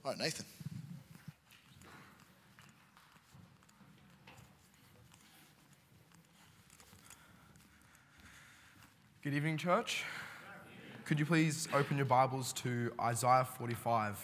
All right, Nathan. Good evening, church. Could you please open your Bibles to Isaiah 45?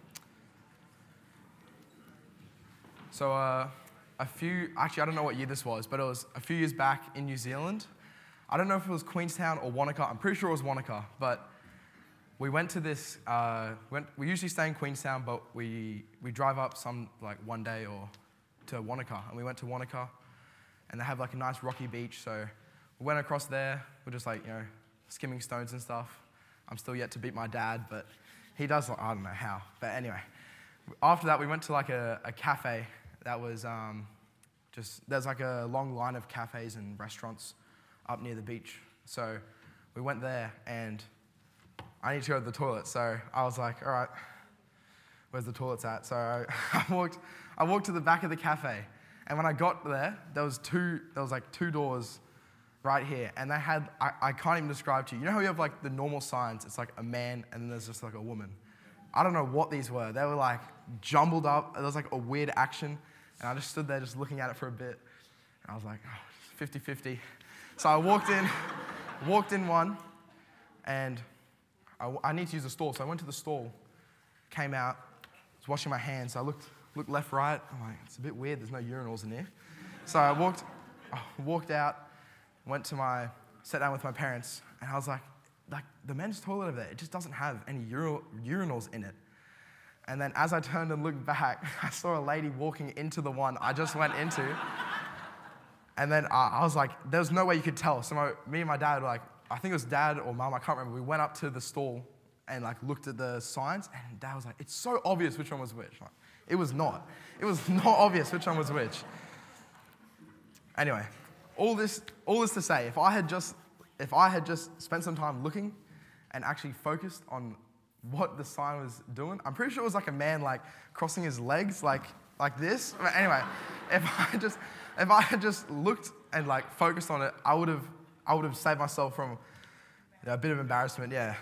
So I don't know what year this was, but it was a few years back in New Zealand. I don't know if it was Queenstown or Wanaka. I'm pretty sure it was Wanaka, but we went to this, we usually stay in Queenstown, but we drive up one day or to Wanaka, and we went to Wanaka, and they have like a nice rocky beach, so we went across there. We're just skimming stones and stuff. I'm still yet to beat my dad, but he does, I don't know how. But anyway, after that, we went to a cafe that was there's a long line of cafes and restaurants up near the beach. So we went there, and I need to go to the toilet. So I was like, all right, where's the toilets at? So I walked to the back of the cafe, and when I got there, there was two doors right here, and they had, I can't even describe to you. You know how you have the normal signs? It's like a man, and then there's just a woman. I don't know what these were. They were jumbled up. There was a weird action, and I just stood there just looking at it for a bit, and I was like, 50-50. So I walked in one, and I need to use the stall. So I went to the stall, came out, was washing my hands. So I looked left, right. I'm like, it's a bit weird. There's no urinals in here. So I walked out, sat down with my parents, and I was like, the men's toilet over there, it just doesn't have any urinals in it. And then as I turned and looked back, I saw a lady walking into the one I just went into. And then I was like, there's no way you could tell. So me and my dad were like, I think it was dad or mom, I can't remember. We went up to the stall and looked at the signs, and dad was like, it's so obvious which one was which. It was not. It was not obvious which one was which. Anyway, all this to say, if I had just spent some time looking and actually focused on what the sign was doing, I'm pretty sure it was a man crossing his legs like this. But anyway, if I had just looked and focused on it, I would have saved myself from a bit of embarrassment. Yeah.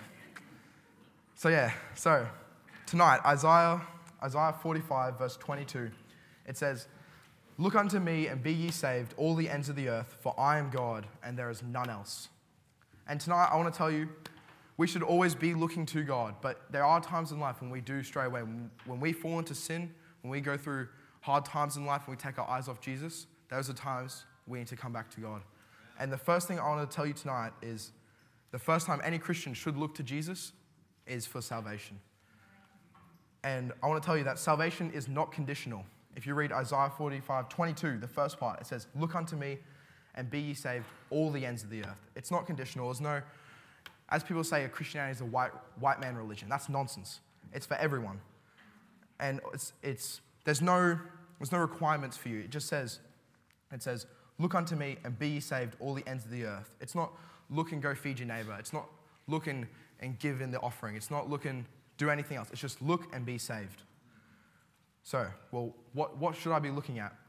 So tonight, Isaiah 45 verse 22, it says, "Look unto me and be ye saved, all the ends of the earth, for I am God, and there is none else." And tonight, I want to tell you, we should always be looking to God, but there are times in life when we do stray away. When we fall into sin, when we go through hard times in life, and we take our eyes off Jesus, those are times we need to come back to God. And the first thing I want to tell you tonight is the first time any Christian should look to Jesus is for salvation. And I want to tell you that salvation is not conditional. If you read Isaiah 45:22, the first part, it says, "Look unto me and be ye saved, all the ends of the earth." It's not conditional. There's no, as people say, Christianity is a white man religion. That's nonsense. It's for everyone. And there's no requirements for you. It says, "Look unto me and be ye saved, all the ends of the earth." It's not look and go feed your neighbor. It's not look and give in the offering. It's not look and do anything else. It's just look and be saved. So, well, what should I be looking at?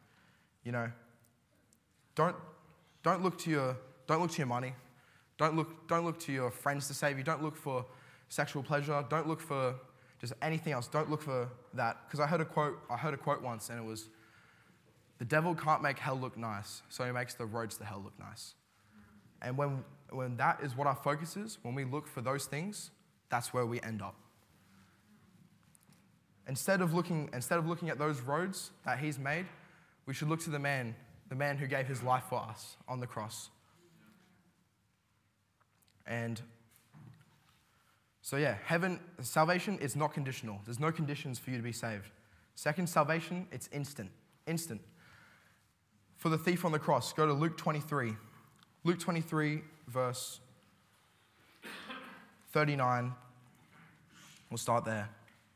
Don't look to your money. Don't look to your friends to save you. Don't look for sexual pleasure. Don't look for just anything else. Don't look for that. Because I heard a quote once, and it was, "The devil can't make hell look nice, so he makes the roads to hell look nice." And when that is what our focus is, when we look for those things, that's where we end up. Instead of looking at those roads that he's made, we should look to the man who gave his life for us on the cross. And so salvation is not conditional. There's no conditions for you to be saved. Second, salvation, it's instant. For the thief on the cross, go to Luke 23. Luke 23, verse 39. We'll start there.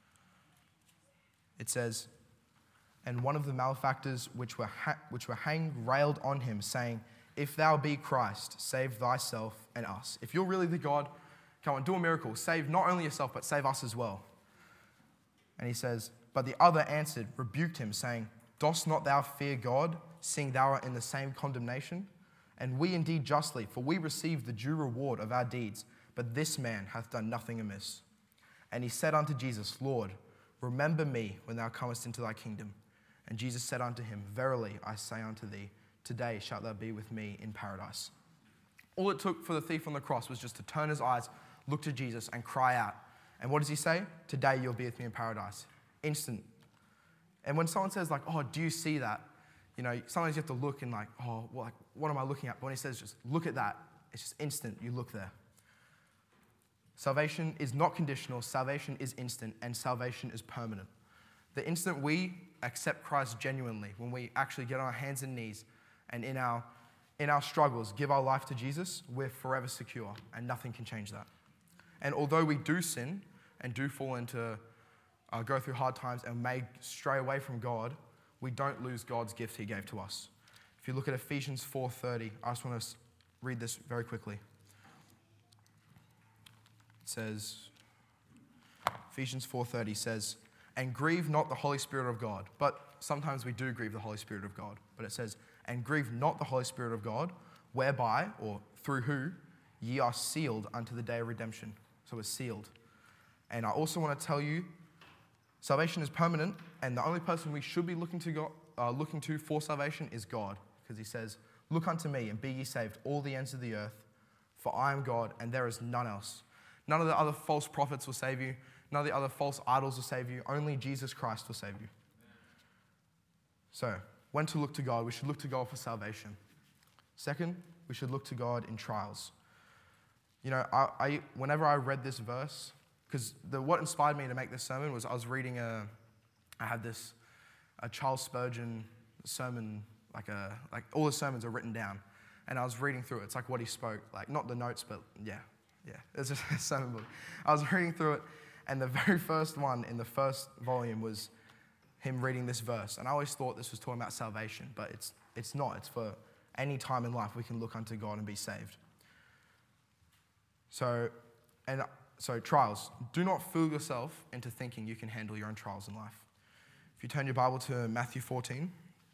It says, "And one of the malefactors which were hanged railed on him, saying, If thou be Christ, save thyself and us." If you're really the God, come on, do a miracle. Save not only yourself, but save us as well. And he says, "But the other answered, rebuked him, saying, Dost not thou fear God, seeing thou art in the same condemnation? And we indeed justly, for we receive the due reward of our deeds, but this man hath done nothing amiss. And he said unto Jesus, Lord, remember me when thou comest into thy kingdom. And Jesus said unto him, verily I say unto thee, today shalt thou be with me in paradise. All it took for the thief on the cross was just to turn his eyes, look to Jesus, and cry out. And what does he say? Today you'll be with me in paradise. Instant. And when someone says, like, oh, do you see that? You know, sometimes you have to look and like, oh, well, like, what am I looking at? But when he says, just look at that, it's just instant. You look there. Salvation is not conditional. Salvation is instant, and salvation is permanent. The instant we accept Christ genuinely, when we actually get on our hands and knees and in our struggles give our life to Jesus, we're forever secure, and nothing can change that. And although we do sin and do fall into, go through hard times and may stray away from God, we don't lose God's gift he gave to us. If you look at Ephesians 4:30, I just want to read this very quickly. It says, Ephesians 4:30 says, and grieve not the Holy Spirit of God. But sometimes we do grieve the Holy Spirit of God. But it says, and grieve not the Holy Spirit of God, whereby, or through who, ye are sealed unto the day of redemption. So we're sealed. And I also want to tell you, salvation is permanent, and the only person we should be looking to for salvation is God. Because he says, look unto me, and be ye saved, all the ends of the earth, for I am God, and there is none else. None of the other false prophets will save you. None of the other false idols will save you. Only Jesus Christ will save you. So, when to look to God? We should look to God for salvation. Second, we should look to God in trials. You know, whenever I read this verse, because what inspired me to make this sermon was I was reading I had this Charles Spurgeon sermon, like all the sermons are written down, and I was reading through it. It's like what he spoke, like not the notes, but yeah, it's just a sermon book. I was reading through it, and the very first one in the first volume was him reading this verse, and I always thought this was talking about salvation, but it's not. It's for any time in life we can look unto God and be saved. So trials. Do not fool yourself into thinking you can handle your own trials in life. If you turn your Bible to Matthew 14,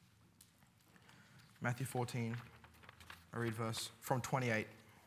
I read verse from 28.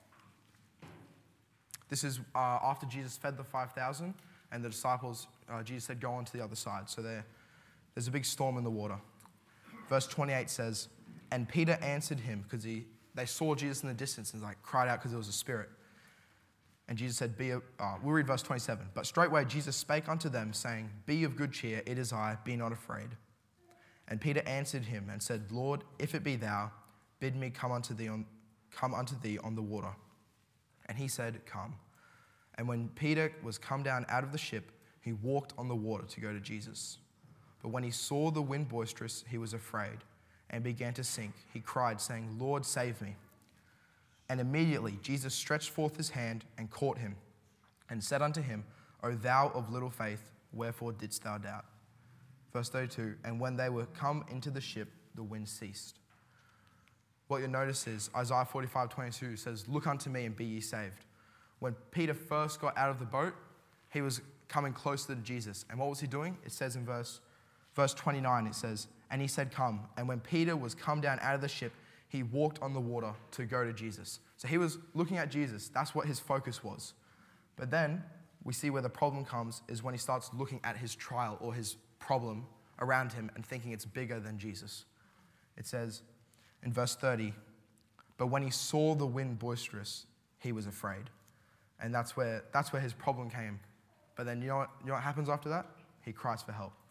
This is after Jesus fed the 5,000, and the disciples, Jesus said, go on to the other side. So there's a big storm in the water. Verse 28 says, and Peter answered him, because they saw Jesus in the distance and cried out because it was a spirit. And Jesus said, we'll read verse 27. But straightway Jesus spake unto them, saying, be of good cheer, it is I, be not afraid. And Peter answered him and said, Lord, if it be thou, bid me come unto thee on the water. And he said, come. And when Peter was come down out of the ship, he walked on the water to go to Jesus. But when he saw the wind boisterous, he was afraid, and began to sink. He cried, saying, Lord, save me. And immediately Jesus stretched forth his hand and caught him, and said unto him, O thou of little faith, wherefore didst thou doubt? Verse 32, and when they were come into the ship, the wind ceased. What you'll notice is Isaiah 45:22 says, look unto me and be ye saved. When Peter first got out of the boat, he was coming closer to Jesus. And what was he doing? It says in verse 29, it says, and he said, come. And when Peter was come down out of the ship, he walked on the water to go to Jesus. So he was looking at Jesus. That's what his focus was. But then we see where the problem comes is when he starts looking at his trial or his problem around him and thinking it's bigger than Jesus. It says in verse 30, but when he saw the wind boisterous, he was afraid. And that's where his problem came. But then you know what happens after that? He cries for help.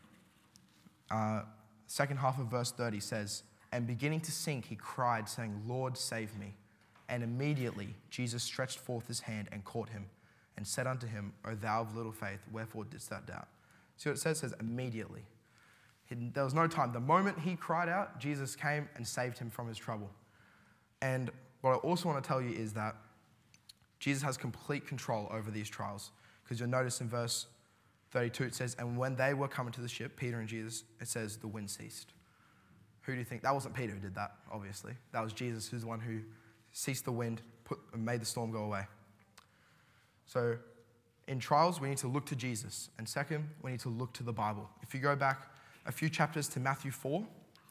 Second half of verse 30 says, and beginning to sink, he cried, saying, Lord, save me. And immediately Jesus stretched forth his hand and caught him, and said unto him, O thou of little faith, wherefore didst thou doubt? See what it says immediately. There was no time. The moment he cried out, Jesus came and saved him from his trouble. And what I also want to tell you is that Jesus has complete control over these trials. Because you'll notice in verse 32 it says, and when they were coming to the ship, Peter and Jesus, it says the wind ceased. Who do you think? That wasn't Peter who did that, obviously. That was Jesus who's the one who ceased the wind, and made the storm go away. So in trials, we need to look to Jesus. And second, we need to look to the Bible. If you go back a few chapters to Matthew 4,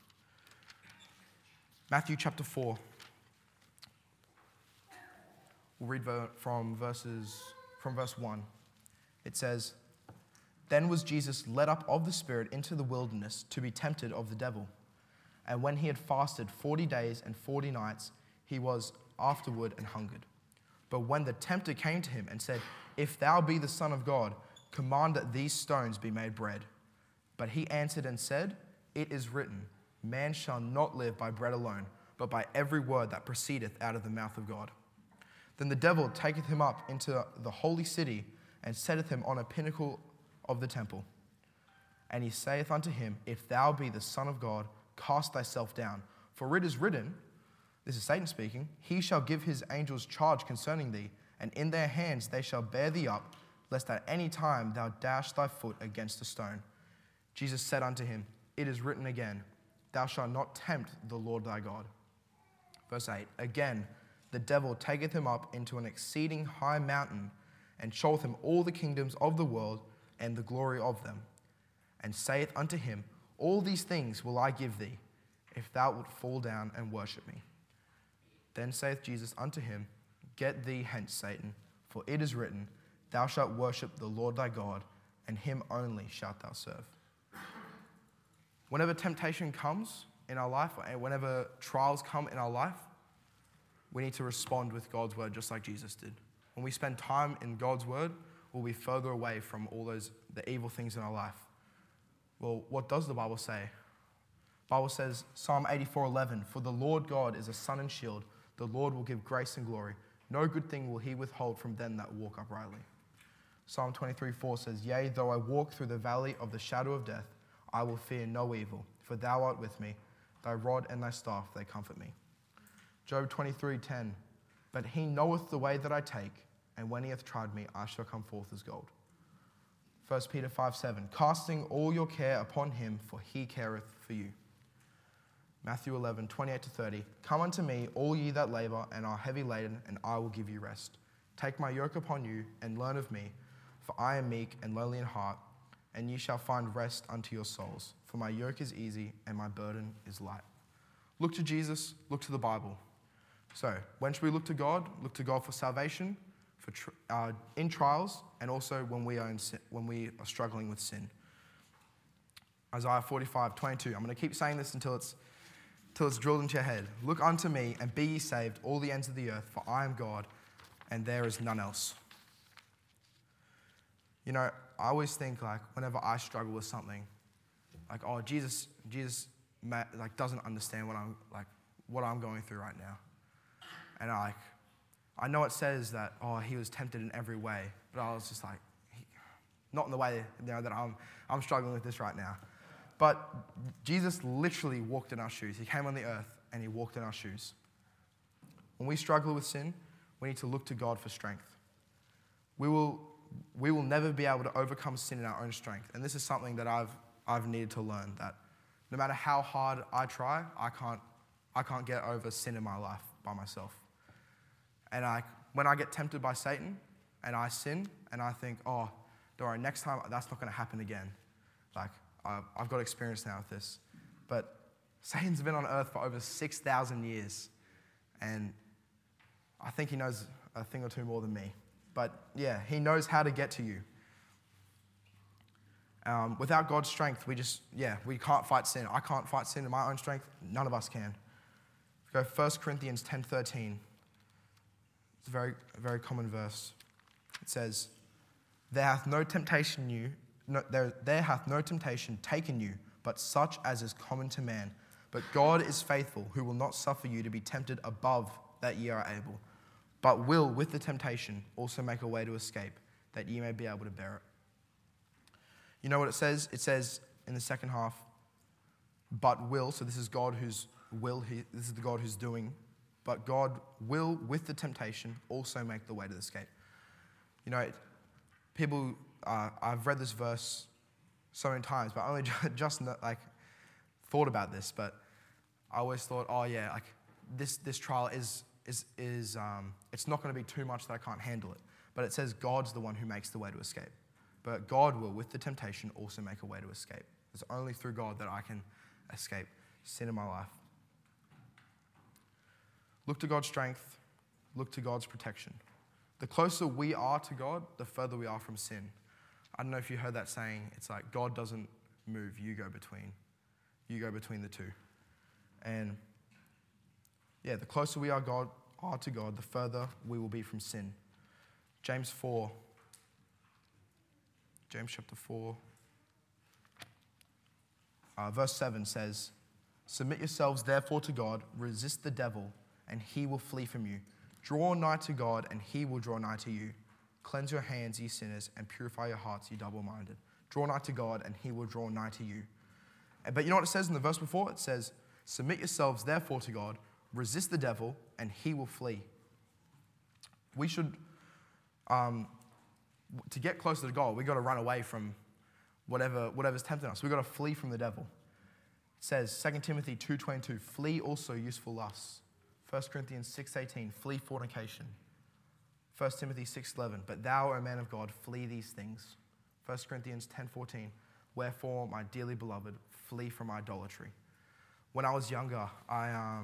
Matthew chapter 4, we'll read from verse 1. It says, Then was Jesus led up of the Spirit into the wilderness to be tempted of the devil. And when he had fasted 40 days and 40 nights, he was afterward and hungered. But when the tempter came to him and said, If thou be the Son of God, command that these stones be made bread. But he answered and said, It is written, Man shall not live by bread alone, but by every word that proceedeth out of the mouth of God. Then the devil taketh him up into the holy city, and setteth him on a pinnacle of the temple. And he saith unto him, If thou be the Son of God, cast thyself down. For it is written, this is Satan speaking, He shall give his angels charge concerning thee, and in their hands they shall bear thee up, lest at any time thou dash thy foot against a stone. Jesus said unto him, It is written again, Thou shalt not tempt the Lord thy God. Verse 8, Again, the devil taketh him up into an exceeding high mountain, and showeth him all the kingdoms of the world and the glory of them, and saith unto him, All these things will I give thee, if thou wilt fall down and worship me. Then saith Jesus unto him, Get thee hence, Satan, for it is written, Thou shalt worship the Lord thy God, and him only shalt thou serve. Whenever temptation comes in our life, and whenever trials come in our life, we need to respond with God's word just like Jesus did. When we spend time in God's word, we'll be further away from all the evil things in our life. Well, what does the Bible say? The Bible says, Psalm 84:11, For the Lord God is a sun and shield. The Lord will give grace and glory. No good thing will he withhold from them that walk uprightly. Psalm 23:4 says, Yea, though I walk through the valley of the shadow of death, I will fear no evil, for thou art with me. Thy rod and thy staff, they comfort me. Job 23:10, But he knoweth the way that I take, and when he hath tried me, I shall come forth as gold. 1 Peter 5:7, Casting all your care upon him, for he careth for you. Matthew 11:28-30, Come unto me, all ye that labor and are heavy laden, and I will give you rest. Take my yoke upon you, and learn of me, for I am meek and lowly in heart, and ye shall find rest unto your souls. For my yoke is easy, and my burden is light. Look to Jesus, look to the Bible. So, when should we look to God? Look to God for salvation, in trials, and also when we are struggling with sin. Isaiah 45:22. I'm going to keep saying this until it's drilled into your head. Look unto me, and be ye saved, all the ends of the earth, for I am God, and there is none else. You know, I always think, like, whenever I struggle with something, like, oh, Jesus like, doesn't understand what I'm going through right now. And I know it says that, oh, he was tempted in every way, but I was just like, not in the way, that I'm struggling with this right now. But Jesus literally walked in our shoes. He came on the earth and he walked in our shoes. When we struggle with sin, we need to look to God for strength. We will never be able to overcome sin in our own strength. And this is something that I've needed to learn, that no matter how hard I try, I can't get over sin in my life by myself. And when I get tempted by Satan and I sin and I think, oh, don't worry, next time that's not going to happen again. Like, I've got experience now with this. But Satan's been on earth for over 6,000 years. And I think he knows a thing or two more than me. But yeah, he knows how to get to you. Without God's strength, we can't fight sin. I can't fight sin in my own strength. None of us can. Go 1 Corinthians 10:13. It's a very, very common verse. It says, There hath no temptation taken you, but such as is common to man. But God is faithful, who will not suffer you to be tempted above that ye are able, but will with the temptation also make a way to escape, that ye may be able to bear it. You know what it says? It says in the second half, but will, so this is God who's will, this is the God who's doing, but God will with the temptation also make the way to escape. You know, people, I've read this verse so many times, but I only just thought about this, but I always thought, oh yeah, like this trial is it's not going to be too much that I can't handle it. But it says God's the one who makes the way to escape. But God will, with the temptation, also make a way to escape. It's only through God that I can escape sin in my life. Look to God's strength. Look to God's protection. The closer we are to God, the further we are from sin. I don't know if you heard that saying. It's like God doesn't move, you go between. You go between the two. And yeah, the closer we are to God, the further we will be from sin. James chapter 4, verse 7 says, "Submit yourselves therefore to God, resist the devil, and he will flee from you. Draw nigh to God, and he will draw nigh to you. Cleanse your hands, ye sinners, and purify your hearts, ye double-minded. Draw nigh to God, and he will draw nigh to you." But you know what it says in the verse before? It says, "Submit yourselves therefore to God, resist the devil, and he will flee." We should, to get closer to God, we've got to run away from whatever's tempting us. We've got to flee from the devil. It says, 2 Timothy 2:22, "Flee also useful lusts." 1 Corinthians 6:18, "Flee fornication." 1 Timothy 6:11, "But thou, O man of God, flee these things." 1 Corinthians 10:14, "Wherefore, my dearly beloved, flee from idolatry." When I was younger, I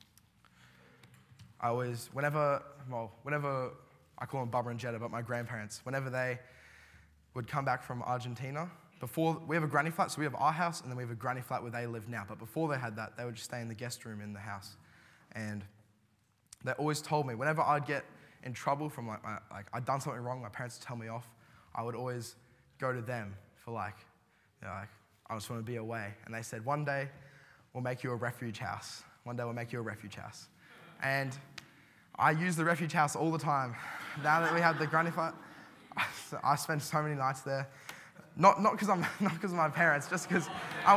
always, whenever I call them Bubba and Jetta, but my grandparents, whenever they would come back from Argentina, before, we have a granny flat, so we have our house, and then we have a granny flat where they live now. But before they had that, they would just stay in the guest room in the house. And they always told me, whenever I'd get in trouble from I'd done something wrong, my parents would tell me off, I would always go to them for I just want to be away. And they said, one day we'll make you a refuge house. One day we'll make you a refuge house. And I use the refuge house all the time. Now that we have the granny flat, I spend so many nights there. Not because of my parents, just because I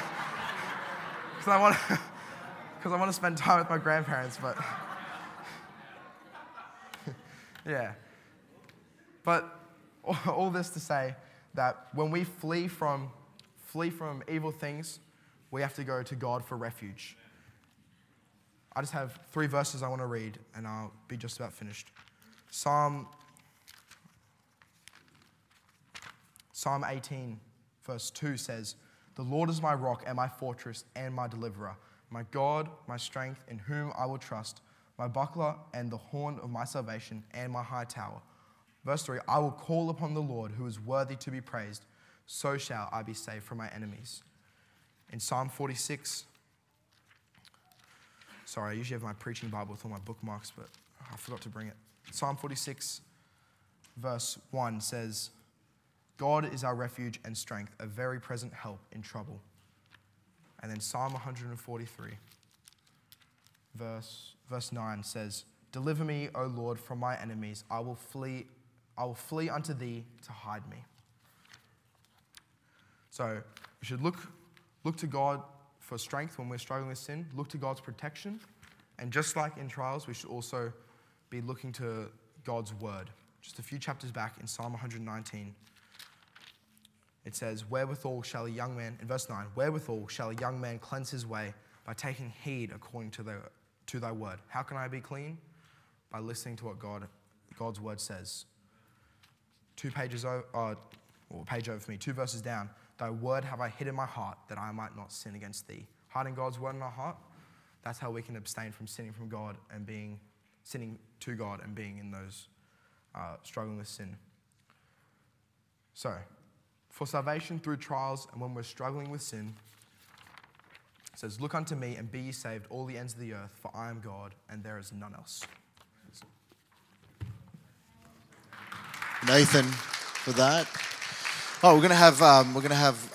want to spend time with my grandparents. But yeah. But all this to say that when we flee from evil things, we have to go to God for refuge. I just have 3 verses I want to read, and I'll be just about finished. Psalm 18, verse 2 says, "The Lord is my rock and my fortress and my deliverer, my God, my strength, in whom I will trust, my buckler and the horn of my salvation and my high tower." Verse 3, "I will call upon the Lord who is worthy to be praised, so shall I be saved from my enemies." In Psalm 46, sorry, I usually have my preaching Bible with all my bookmarks, but I forgot to bring it. Psalm 46, verse 1 says, "God is our refuge and strength, a very present help in trouble." And then Psalm 143, verse 9 says, "Deliver me, O Lord, from my enemies. I will flee unto thee to hide me." So we should look to God for strength when we're struggling with sin. Look to God's protection. And just like in trials, we should also be looking to God's word. Just a few chapters back in Psalm 119, it says, "Wherewithal shall a young man," in verse 9, "Wherewithal shall a young man cleanse his way? By taking heed according to thy word." How can I be clean? By listening to what God's word says. 2 pages over, or a page over for me, 2 verses down. "Thy word have I hid in my heart, that I might not sin against thee." Hiding God's word in our heart, that's how we can abstain from sinning from God and sinning to God and being in those struggling with sin. So, for salvation through trials and when we're struggling with sin, it says, "Look unto me and be ye saved, all the ends of the earth, for I am God and there is none else." Nathan, for that. Oh, we're gonna have